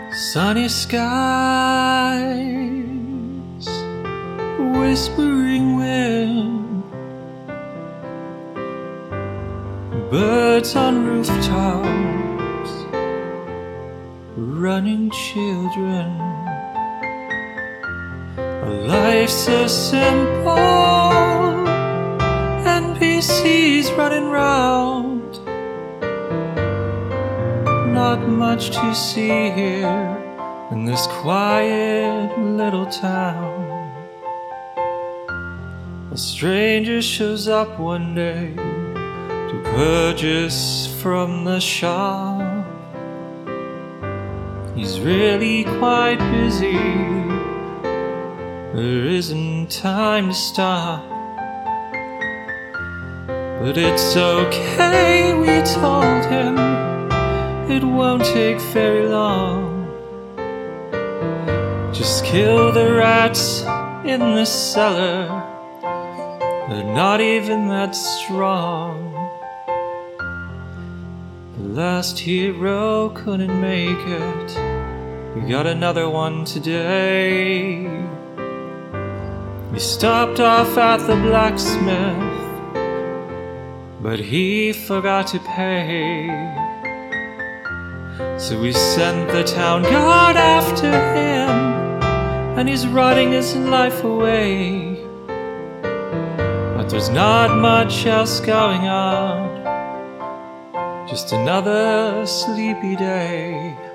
Sunny skies, whispering wind, birds on rooftops, running children. A life so simple, NPCs running round. Not much to see here in this quiet little town. A stranger shows up one day to purchase from the shop. He's really quite busy, there isn't time to stop. But it's okay, we told him, it won't take very long. Just kill the rats in the cellar, they're not even that strong. The last hero couldn't make it, we got another one today. We stopped off at the blacksmith, but he forgot to pay. So we sent the town guard after him, and he's rotting his life away. But there's not much else going on, just another sleepy day.